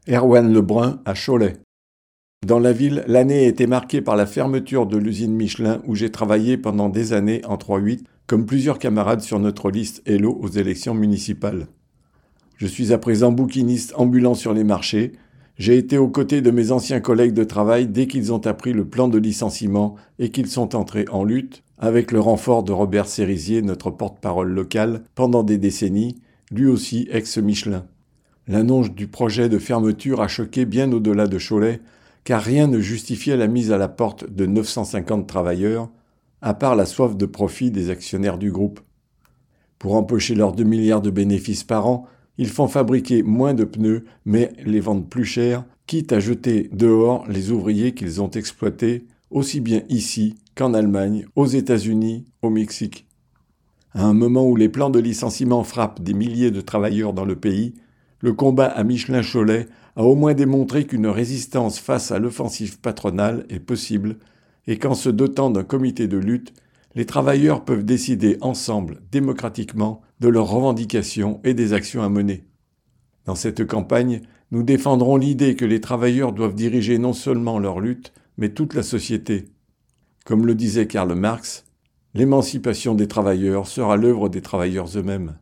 Erwan Lebrun à Cholet. Dans la ville, l'année a été marquée par la fermeture de l'usine Michelin où j'ai travaillé pendant des années en 3-8, comme plusieurs camarades sur notre liste Hello aux élections municipales. Je suis à présent bouquiniste ambulant sur les marchés. J'ai été aux côtés de mes anciens collègues de travail dès qu'ils ont appris le plan de licenciement et qu'ils sont entrés en lutte, avec le renfort de Robert Cérizier, notre porte-parole local, pendant des décennies, lui aussi ex-Michelin. L'annonce du projet de fermeture a choqué bien au-delà de Cholet, car rien ne justifiait la mise à la porte de 950 travailleurs, à part la soif de profit des actionnaires du groupe. Pour empocher leurs 2 milliards de bénéfices par an, ils font fabriquer moins de pneus, mais les vendent plus cher, quitte à jeter dehors les ouvriers qu'ils ont exploités, aussi bien ici qu'en Allemagne, aux États-Unis, au Mexique. À un moment où les plans de licenciement frappent des milliers de travailleurs dans le pays, le combat à Michelin-Cholet a au moins démontré qu'une résistance face à l'offensive patronale est possible et qu'en se dotant d'un comité de lutte, les travailleurs peuvent décider ensemble, démocratiquement, de leurs revendications et des actions à mener. Dans cette campagne, nous défendrons l'idée que les travailleurs doivent diriger non seulement leur lutte, mais toute la société. Comme le disait Karl Marx, l'émancipation des travailleurs sera l'œuvre des travailleurs eux-mêmes.